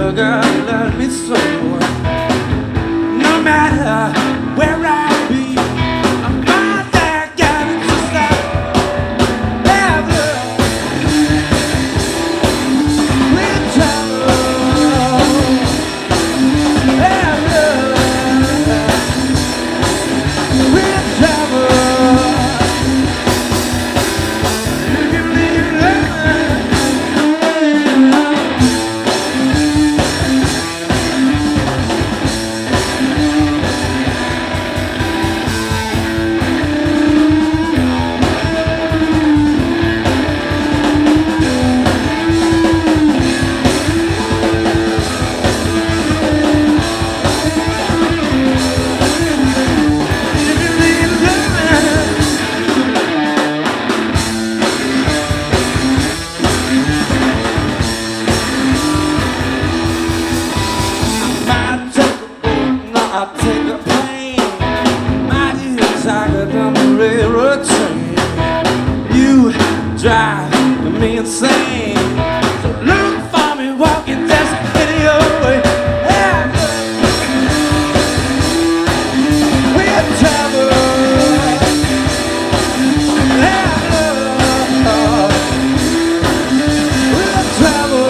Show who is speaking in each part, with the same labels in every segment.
Speaker 1: girl loves me so. No matter where I be, I'm not that guy that just like have love with trouble. Have love with trouble. You can leave love. I'll take a plane, my ears tired on the railroad train. You drive me insane, so look for me walking just any old way. Yeah. We'll travel. Yeah. We'll travel.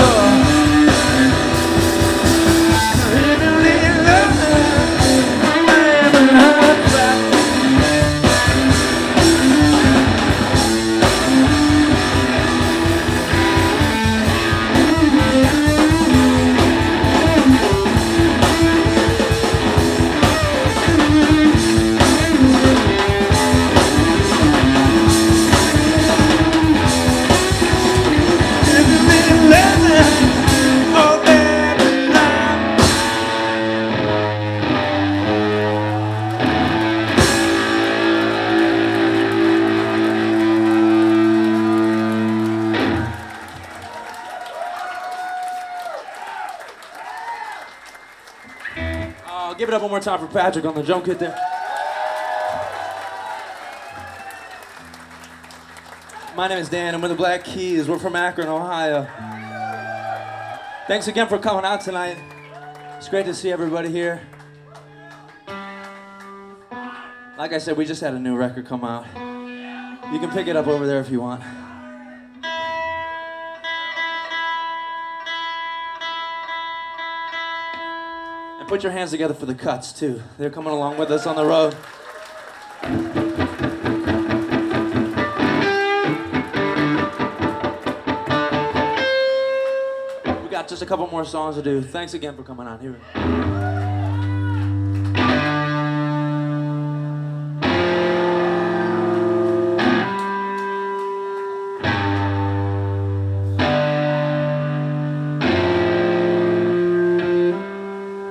Speaker 1: Give it up one more time for Patrick on the drum kit there. My name is Dan. I'm with the Black Keys. We're from Akron, Ohio. Thanks again for coming out tonight. It's great to see everybody here. Like I said, we just had a new record come out. You can pick it up over there if you want. Put your hands together for the Cuts, too. They're coming along with us on the road. We got just a couple more songs to do. Thanks again for coming out here.